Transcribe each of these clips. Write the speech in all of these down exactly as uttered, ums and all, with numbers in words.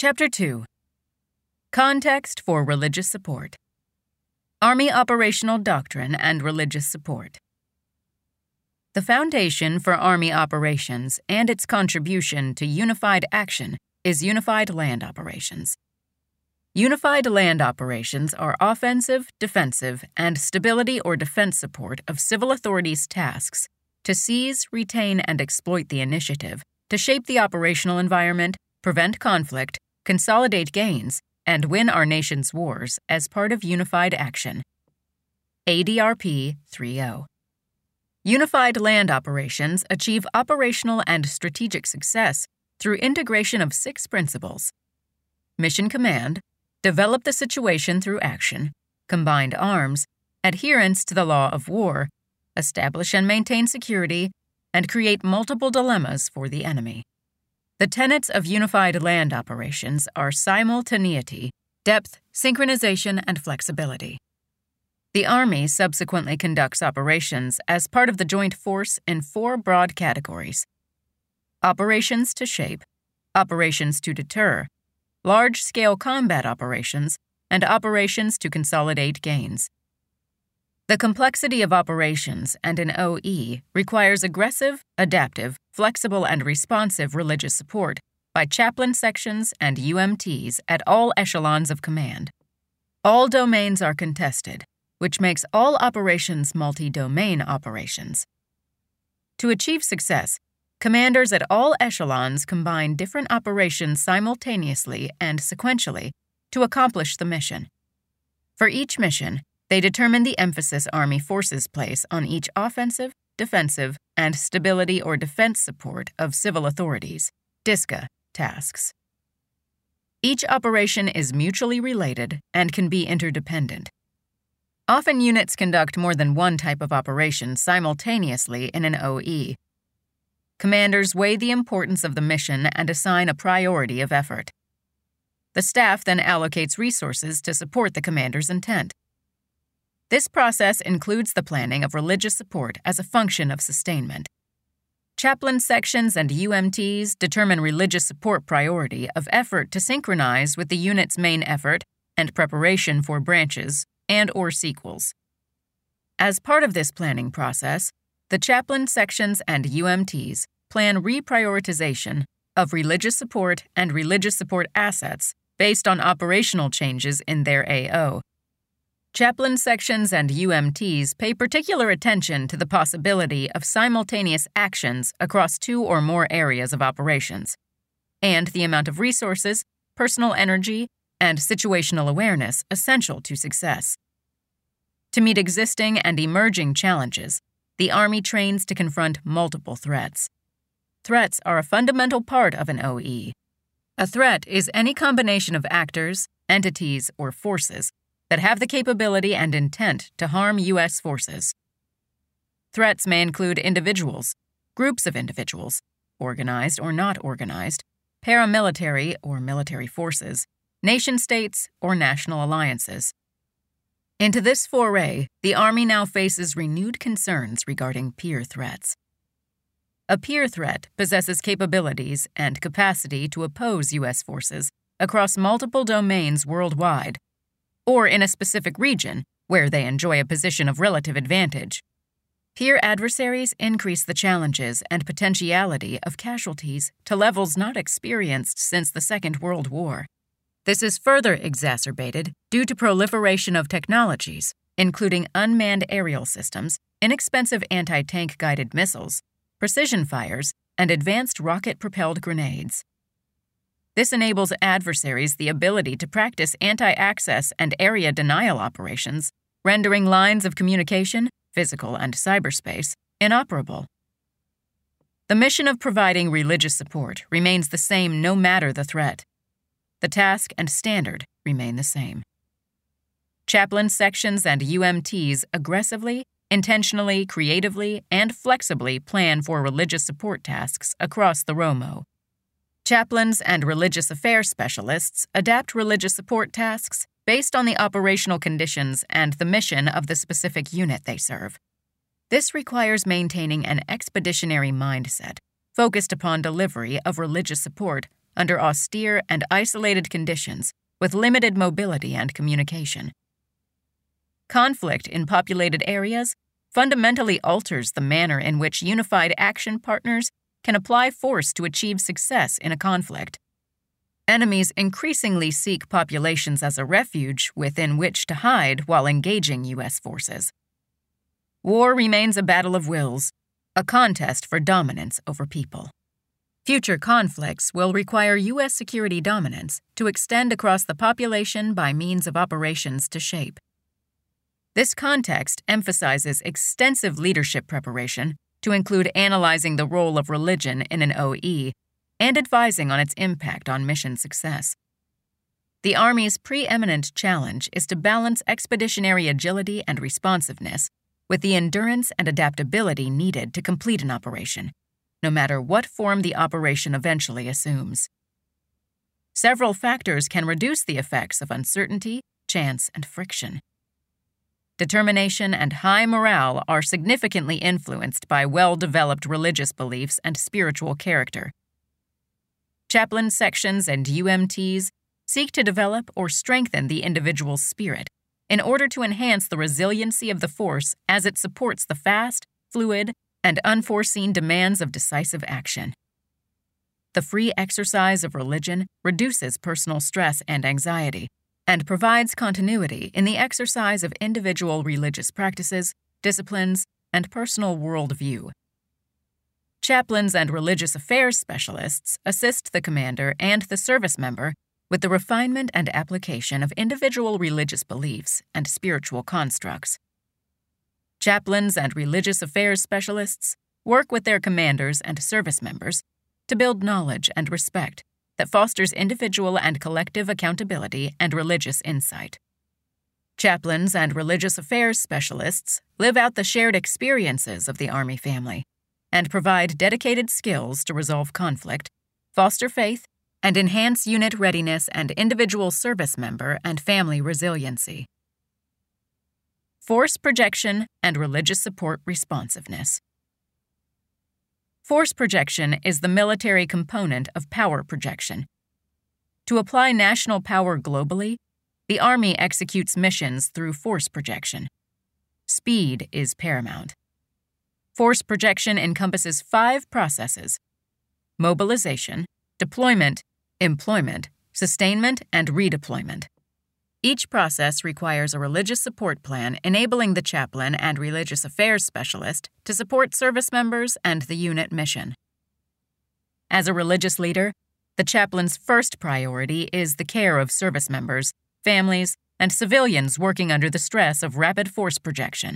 Chapter two. Context for Religious Support. Army Operational Doctrine and Religious Support. The foundation for Army operations and its contribution to unified action is unified land operations. Unified land operations are offensive, defensive, and stability or defense support of civil authorities' tasks to seize, retain, and exploit the initiative, to shape the operational environment, prevent conflict, consolidate gains, and win our nation's wars as part of unified action. A D R P three point oh. Unified land operations achieve operational and strategic success through integration of six principles: mission command, develop the situation through action, combined arms, adherence to the law of war, establish and maintain security, and create multiple dilemmas for the enemy. The tenets of unified land operations are simultaneity, depth, synchronization, and flexibility. The Army subsequently conducts operations as part of the joint force in four broad categories: operations to shape, operations to deter, large-scale combat operations, and operations to consolidate gains. The complexity of operations and an O E requires aggressive, adaptive, flexible, and responsive religious support by chaplain sections and U M Ts at all echelons of command. All domains are contested, which makes all operations multi-domain operations. To achieve success, commanders at all echelons combine different operations simultaneously and sequentially to accomplish the mission. For each mission, they determine the emphasis Army forces place on each offensive, defensive, and stability or defense support of civil authorities, D I S C A, tasks. Each operation is mutually related and can be interdependent. Often units conduct more than one type of operation simultaneously in an O E. Commanders weigh the importance of the mission and assign a priority of effort. The staff then allocates resources to support the commander's intent. This process includes the planning of religious support as a function of sustainment. Chaplain sections and U M Ts determine religious support priority of effort to synchronize with the unit's main effort and preparation for branches and or sequels. As part of this planning process, the chaplain sections and U M Ts plan reprioritization of religious support and religious support assets based on operational changes in their A O. Chaplain sections and U M Ts pay particular attention to the possibility of simultaneous actions across two or more areas of operations, and the amount of resources, personal energy, and situational awareness essential to success. To meet existing and emerging challenges, the Army trains to confront multiple threats. Threats are a fundamental part of an O E. A threat is any combination of actors, entities, or forces that have the capability and intent to harm U S forces. Threats may include individuals, groups of individuals, organized or not organized, paramilitary or military forces, nation-states, or national alliances. Into this foray, the Army now faces renewed concerns regarding peer threats. A peer threat possesses capabilities and capacity to oppose U S forces across multiple domains worldwide, or in a specific region where they enjoy a position of relative advantage. Peer adversaries increase the challenges and potentiality of casualties to levels not experienced since the Second World War. This is further exacerbated due to proliferation of technologies, including unmanned aerial systems, inexpensive anti-tank guided missiles, precision fires, and advanced rocket-propelled grenades. This enables adversaries the ability to practice anti-access and area denial operations, rendering lines of communication, physical and cyberspace, inoperable. The mission of providing religious support remains the same no matter the threat. The task and standard remain the same. Chaplain sections and U M Ts aggressively, intentionally, creatively, and flexibly plan for religious support tasks across the R O M O. Chaplains and religious affairs specialists adapt religious support tasks based on the operational conditions and the mission of the specific unit they serve. This requires maintaining an expeditionary mindset focused upon delivery of religious support under austere and isolated conditions with limited mobility and communication. Conflict in populated areas fundamentally alters the manner in which unified action partners can apply force to achieve success in a conflict. Enemies increasingly seek populations as a refuge within which to hide while engaging U S forces. War remains a battle of wills, a contest for dominance over people. Future conflicts will require U S security dominance to extend across the population by means of operations to shape. This context emphasizes extensive leadership preparation to include analyzing the role of religion in an O E and advising on its impact on mission success. The Army's preeminent challenge is to balance expeditionary agility and responsiveness with the endurance and adaptability needed to complete an operation, no matter what form the operation eventually assumes. Several factors can reduce the effects of uncertainty, chance, and friction. Determination and high morale are significantly influenced by well-developed religious beliefs and spiritual character. Chaplain sections and U M Ts seek to develop or strengthen the individual's spirit in order to enhance the resiliency of the force as it supports the fast, fluid, and unforeseen demands of decisive action. The free exercise of religion reduces personal stress and anxiety and provides continuity in the exercise of individual religious practices, disciplines, and personal worldview. Chaplains and religious affairs specialists assist the commander and the service member with the refinement and application of individual religious beliefs and spiritual constructs. Chaplains and religious affairs specialists work with their commanders and service members to build knowledge and respect that fosters individual and collective accountability and religious insight. Chaplains and religious affairs specialists live out the shared experiences of the Army family and provide dedicated skills to resolve conflict, foster faith, and enhance unit readiness and individual service member and family resiliency. Force projection and religious support responsiveness. Force projection is the military component of power projection. To apply national power globally, the Army executes missions through force projection. Speed is paramount. Force projection encompasses five processes: mobilization, deployment, employment, sustainment, and redeployment. Each process requires a religious support plan enabling the chaplain and religious affairs specialist to support service members and the unit mission. As a religious leader, the chaplain's first priority is the care of service members, families, and civilians working under the stress of rapid force projection.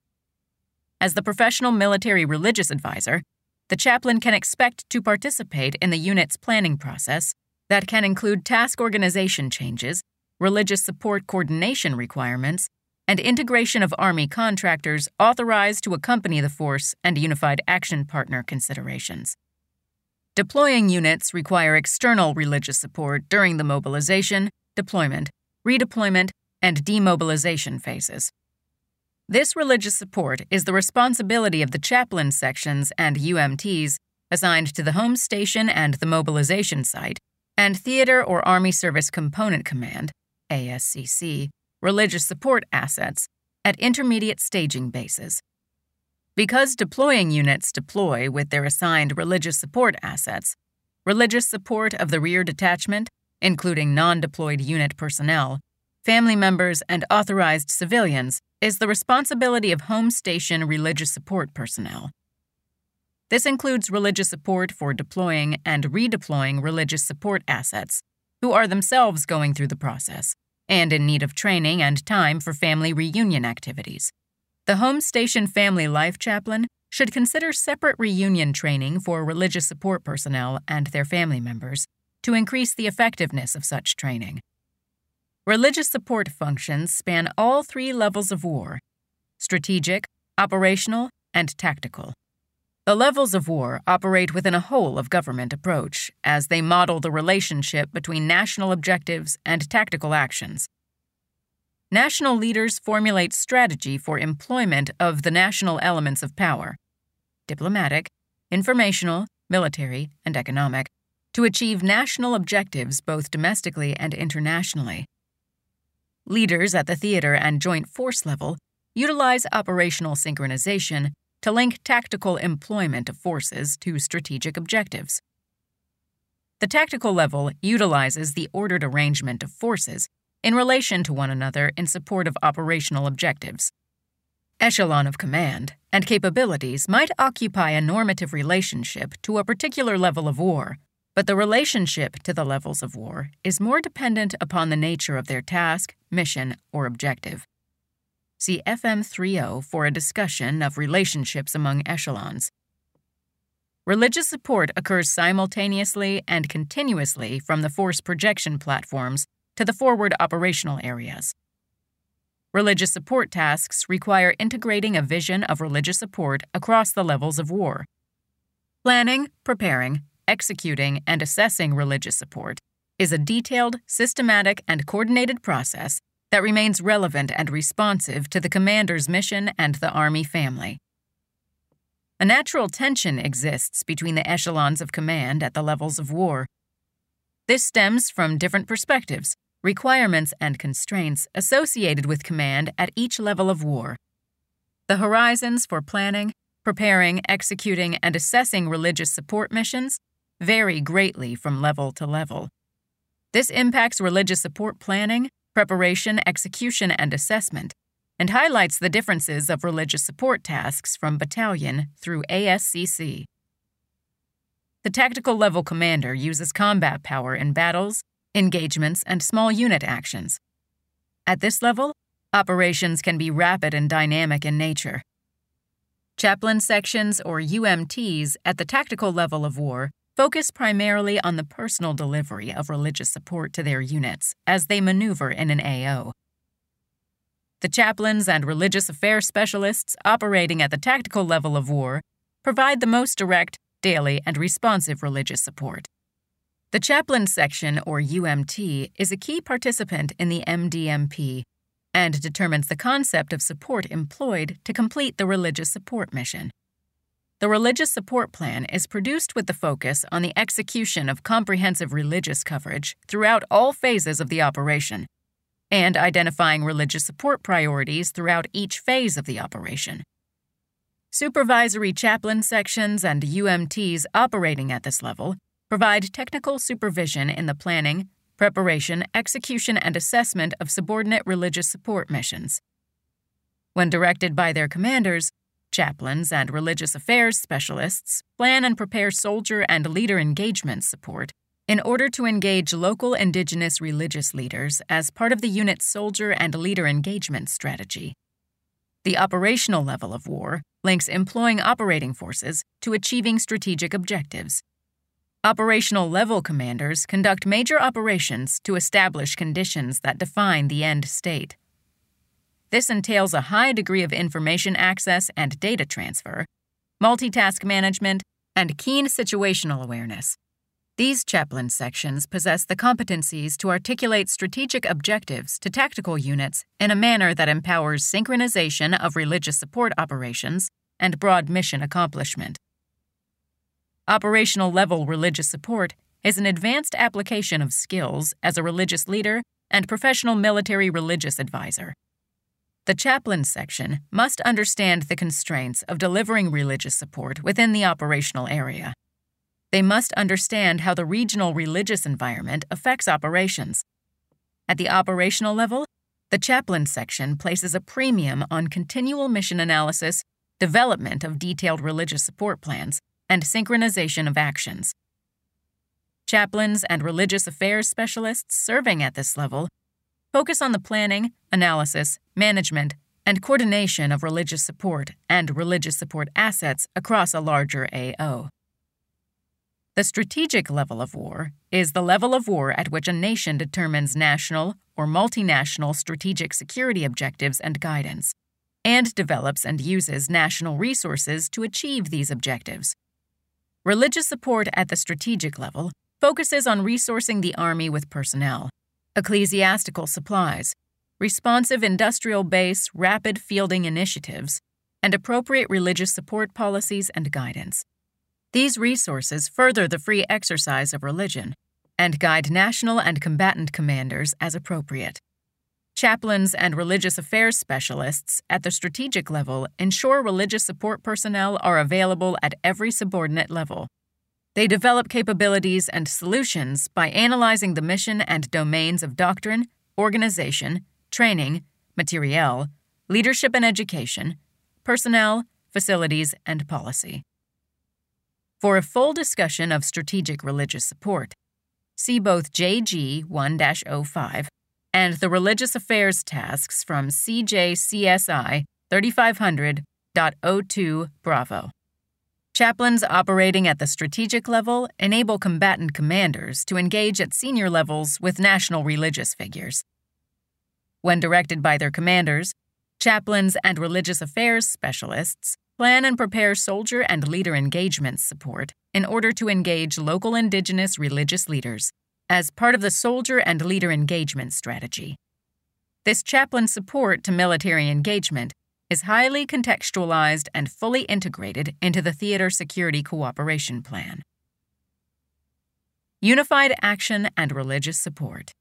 As the professional military religious advisor, the chaplain can expect to participate in the unit's planning process that can include task organization changes, religious support coordination requirements, and integration of Army contractors authorized to accompany the force and unified action partner considerations. Deploying units require external religious support during the mobilization, deployment, redeployment, and demobilization phases. This religious support is the responsibility of the chaplain sections and U M Ts assigned to the home station and the mobilization site, and Theater or Army Service Component Command, A S C C, religious support assets at intermediate staging bases. Because deploying units deploy with their assigned religious support assets, religious support of the rear detachment, including non-deployed unit personnel, family members, and authorized civilians, is the responsibility of home station religious support personnel. This includes religious support for deploying and redeploying religious support assets, who are themselves going through the process and in need of training and time for family reunion activities. The home station family life chaplain should consider separate reunion training for religious support personnel and their family members to increase the effectiveness of such training. Religious support functions span all three levels of war: strategic, operational, and tactical. The levels of war operate within a whole-of-government approach as they model the relationship between national objectives and tactical actions. National leaders formulate strategy for employment of the national elements of power: diplomatic, informational, military, and economic, to achieve national objectives both domestically and internationally. Leaders at the theater and joint force level utilize operational synchronization to link tactical employment of forces to strategic objectives. The tactical level utilizes the ordered arrangement of forces in relation to one another in support of operational objectives. Echelon of command and capabilities might occupy a normative relationship to a particular level of war, but the relationship to the levels of war is more dependent upon the nature of their task, mission, or objective. See F M thirty for a discussion of relationships among echelons. Religious support occurs simultaneously and continuously from the force projection platforms to the forward operational areas. Religious support tasks require integrating a vision of religious support across the levels of war. Planning, preparing, executing, and assessing religious support is a detailed, systematic, and coordinated process that remains relevant and responsive to the commander's mission and the Army family. A natural tension exists between the echelons of command at the levels of war. This stems from different perspectives, requirements, and constraints associated with command at each level of war. The horizons for planning, preparing, executing, and assessing religious support missions vary greatly from level to level. This impacts religious support planning, preparation, execution, and assessment, and highlights the differences of religious support tasks from battalion through A S C C. The tactical level commander uses combat power in battles, engagements, and small unit actions. At this level, operations can be rapid and dynamic in nature. Chaplain sections, or U M Ts, at the tactical level of war focus primarily on the personal delivery of religious support to their units as they maneuver in an A O. The chaplains and religious affairs specialists operating at the tactical level of war provide the most direct, daily, and responsive religious support. The chaplain section, or U M T, is a key participant in the M D M P and determines the concept of support employed to complete the religious support mission. The religious support plan is produced with the focus on the execution of comprehensive religious coverage throughout all phases of the operation, and identifying religious support priorities throughout each phase of the operation. Supervisory chaplain sections and U M Ts operating at this level provide technical supervision in the planning, preparation, execution, and assessment of subordinate religious support missions. When directed by their commanders, chaplains and religious affairs specialists plan and prepare soldier and leader engagement support in order to engage local indigenous religious leaders as part of the unit's soldier and leader engagement strategy. The operational level of war links employing operating forces to achieving strategic objectives. Operational level commanders conduct major operations to establish conditions that define the end state. This entails a high degree of information access and data transfer, multitask management, and keen situational awareness. These chaplain sections possess the competencies to articulate strategic objectives to tactical units in a manner that empowers synchronization of religious support operations and broad mission accomplishment. Operational level religious support is an advanced application of skills as a religious leader and professional military religious advisor. The chaplain section must understand the constraints of delivering religious support within the operational area. They must understand how the regional religious environment affects operations. At the operational level, the chaplain section places a premium on continual mission analysis, development of detailed religious support plans, and synchronization of actions. Chaplains and religious affairs specialists serving at this level focus on the planning, analysis, management, and coordination of religious support and religious support assets across a larger A O. The strategic level of war is the level of war at which a nation determines national or multinational strategic security objectives and guidance, and develops and uses national resources to achieve these objectives. Religious support at the strategic level focuses on resourcing the Army with personnel, ecclesiastical supplies, responsive industrial base rapid fielding initiatives, and appropriate religious support policies and guidance. These resources further the free exercise of religion and guide national and combatant commanders as appropriate. Chaplains and religious affairs specialists at the strategic level ensure religious support personnel are available at every subordinate level. They develop capabilities and solutions by analyzing the mission and domains of doctrine, organization, training, materiel, leadership and education, personnel, facilities, and policy. For a full discussion of strategic religious support, see both J G one dash oh five and the Religious Affairs Tasks from C J C S I thirty-five hundred point oh two Bravo. Chaplains operating at the strategic level enable combatant commanders to engage at senior levels with national religious figures. When directed by their commanders, chaplains and religious affairs specialists plan and prepare soldier and leader engagement support in order to engage local indigenous religious leaders as part of the soldier and leader engagement strategy. This chaplain support to military engagement is highly contextualized and fully integrated into the Theater Security Cooperation Plan. Unified Action and Religious Support.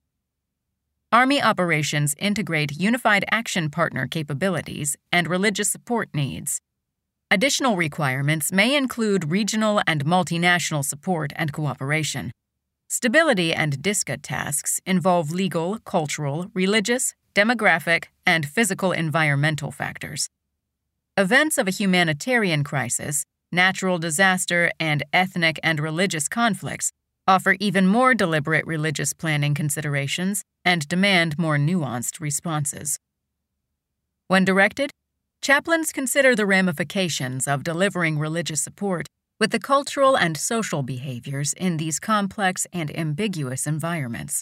Army operations integrate unified action partner capabilities and religious support needs. Additional requirements may include regional and multinational support and cooperation. Stability and DISCA tasks involve legal, cultural, religious, demographic, and physical environmental factors. Events of a humanitarian crisis, natural disaster, and ethnic and religious conflicts offer even more deliberate religious planning considerations and demand more nuanced responses. When directed, chaplains consider the ramifications of delivering religious support with the cultural and social behaviors in these complex and ambiguous environments.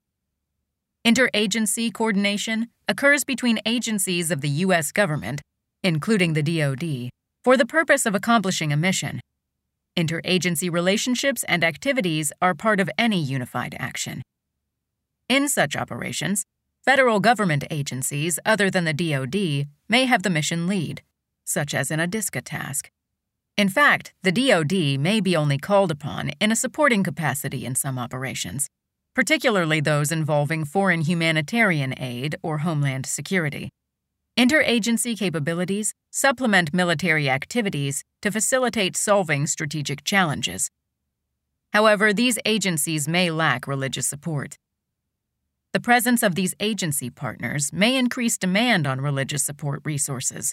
Interagency coordination occurs between agencies of the U S government, including the D O D, for the purpose of accomplishing a mission. Interagency relationships and activities are part of any unified action. In such operations, federal government agencies other than the D O D may have the mission lead, such as in a DISCA task. In fact, the D O D may be only called upon in a supporting capacity in some operations, particularly those involving foreign humanitarian aid or homeland security. Interagency capabilities supplement military activities to facilitate solving strategic challenges. However, these agencies may lack religious support. The presence of these agency partners may increase demand on religious support resources.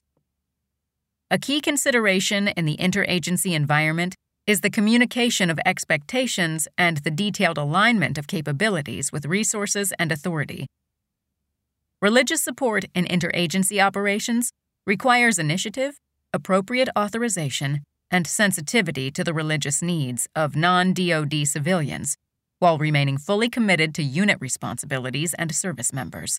A key consideration in the interagency environment is the communication of expectations and the detailed alignment of capabilities with resources and authority. Religious support in interagency operations requires initiative, appropriate authorization, and sensitivity to the religious needs of non-D O D civilians, while remaining fully committed to unit responsibilities and service members.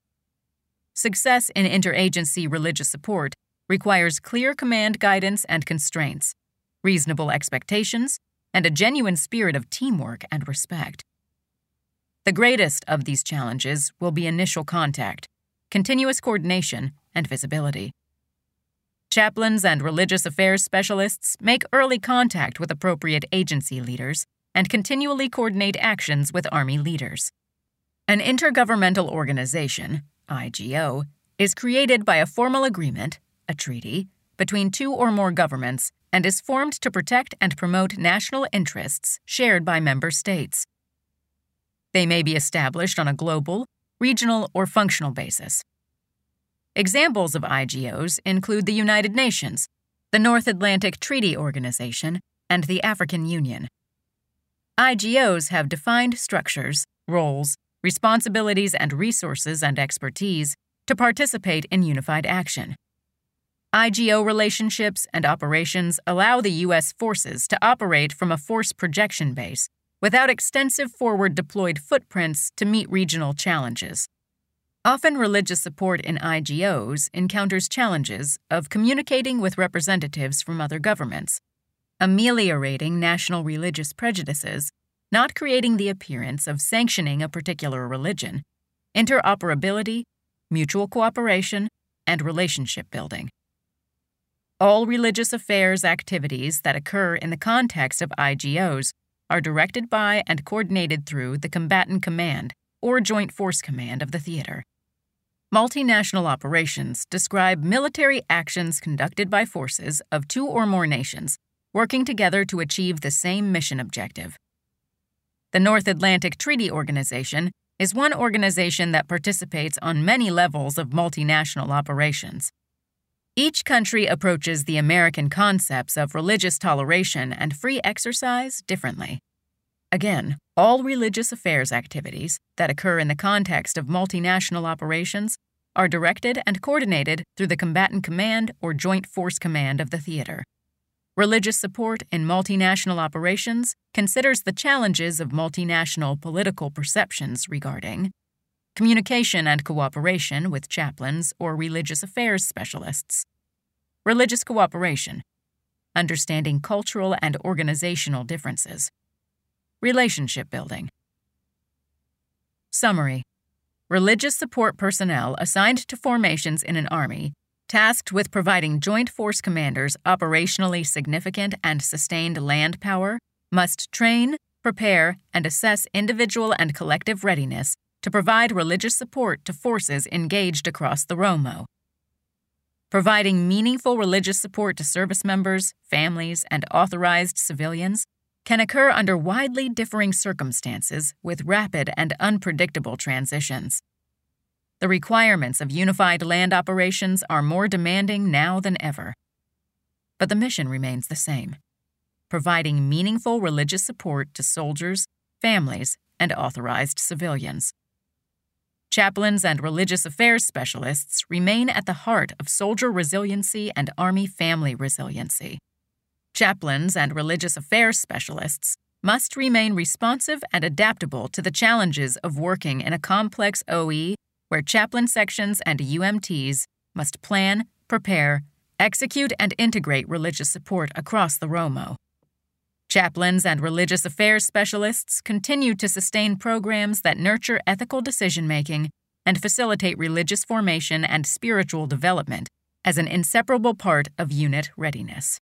Success in interagency religious support requires clear command guidance and constraints, reasonable expectations, and a genuine spirit of teamwork and respect. The greatest of these challenges will be initial contact, continuous coordination, and visibility. Chaplains and religious affairs specialists make early contact with appropriate agency leaders and continually coordinate actions with Army leaders. An intergovernmental organization, I G O, is created by a formal agreement, a treaty, between two or more governments and is formed to protect and promote national interests shared by member states. They may be established on a global, regional, or functional basis. Examples of I G Os include the United Nations, the North Atlantic Treaty Organization, and the African Union. I G Os have defined structures, roles, responsibilities, and resources and expertise to participate in unified action. I G O relationships and operations allow the U S forces to operate from a force projection base without extensive forward deployed footprints to meet regional challenges. Often religious support in I G Os encounters challenges of communicating with representatives from other governments, ameliorating national religious prejudices, not creating the appearance of sanctioning a particular religion, interoperability, mutual cooperation, and relationship building. All religious affairs activities that occur in the context of I G Os are directed by and coordinated through the Combatant Command or Joint Force Command of the theater. Multinational operations describe military actions conducted by forces of two or more nations working together to achieve the same mission objective. The North Atlantic Treaty Organization is one organization that participates on many levels of multinational operations. Each country approaches the American concepts of religious toleration and free exercise differently. Again, all religious affairs activities that occur in the context of multinational operations are directed and coordinated through the Combatant Command or Joint Force Command of the theater. Religious support in multinational operations considers the challenges of multinational political perceptions regarding communication and cooperation with chaplains or religious affairs specialists, religious cooperation, understanding cultural and organizational differences, relationship building. Summary: religious support personnel assigned to formations in an army tasked with providing Joint Force Commanders operationally significant and sustained land power must train, prepare, and assess individual and collective readiness to provide religious support to forces engaged across the R O M O. Providing meaningful religious support to service members, families, and authorized civilians can occur under widely differing circumstances with rapid and unpredictable transitions. The requirements of unified land operations are more demanding now than ever. But the mission remains the same: providing meaningful religious support to soldiers, families, and authorized civilians. Chaplains and religious affairs specialists remain at the heart of soldier resiliency and Army family resiliency. Chaplains and religious affairs specialists must remain responsive and adaptable to the challenges of working in a complex O E where chaplain sections and U M Ts must plan, prepare, execute, and integrate religious support across the R O M O. Chaplains and religious affairs specialists continue to sustain programs that nurture ethical decision-making and facilitate religious formation and spiritual development as an inseparable part of unit readiness.